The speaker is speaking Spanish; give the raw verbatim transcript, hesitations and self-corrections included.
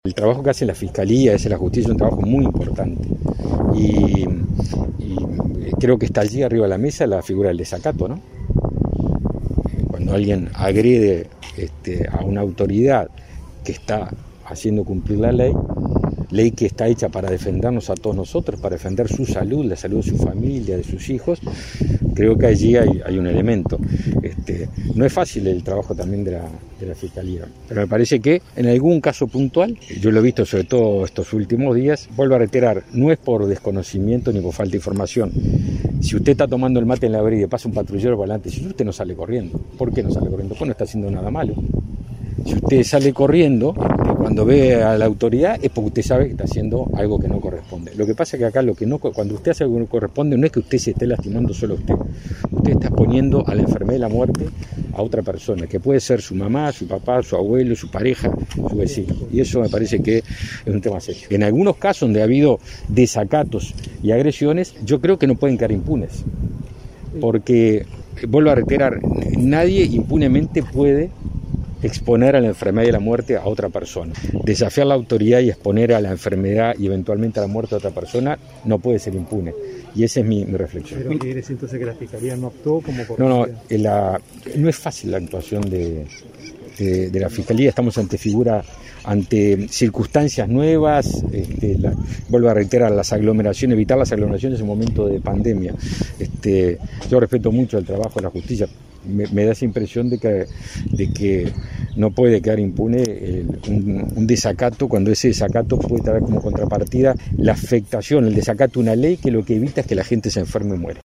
El trabajo que hace la Fiscalía, hace la Justicia, es un trabajo muy importante y, y creo que está allí arriba de la mesa la figura del desacato, ¿no? Cuando alguien agrede este, a una autoridad que está haciendo cumplir la ley, ley que está hecha para defendernos a todos nosotros, para defender su salud, la salud de su familia, de sus hijos, creo que allí hay, hay un elemento. Este, no es fácil el trabajo también de la, de la Fiscalía, pero me parece que en algún caso puntual, yo lo he visto sobre todo estos últimos días, vuelvo a reiterar, no es por desconocimiento ni por falta de información. Si usted está tomando el mate en la vereda y pasa un patrullero por delante, si usted no sale corriendo, ¿por qué no sale corriendo? Pues no está haciendo nada malo. Si usted sale corriendo, cuando ve a la autoridad, es porque usted sabe que está haciendo algo que no corresponde. Lo que pasa es que acá, lo que no, cuando usted hace algo que no corresponde, no es que usted se esté lastimando solo a usted. Usted está exponiendo a la enfermedad y la muerte a otra persona, que puede ser su mamá, su papá, su abuelo, su pareja, su vecino. Y eso me parece que es un tema serio. En algunos casos donde ha habido desacatos y agresiones, yo creo que no pueden quedar impunes. Porque, vuelvo a reiterar, nadie impunemente puede exponer a la enfermedad y a la muerte a otra persona. Desafiar la autoridad y exponer a la enfermedad y eventualmente a la muerte a otra persona no puede ser impune. Y esa es mi, mi reflexión. ¿Pero quiere decir entonces que la Fiscalía no actuó como corresponde? No, no, la, no es fácil la actuación de, de, de la Fiscalía. Estamos ante figuras, ante circunstancias nuevas. Este, la, vuelvo a reiterar, las aglomeraciones, evitar las aglomeraciones en un momento de pandemia. Este, yo respeto mucho el trabajo de la justicia. Me, me da esa impresión de que, de que no puede quedar impune el, un, un desacato, cuando ese desacato puede traer como contrapartida la afectación, el desacato de una ley que lo que evita es que la gente se enferme y muere.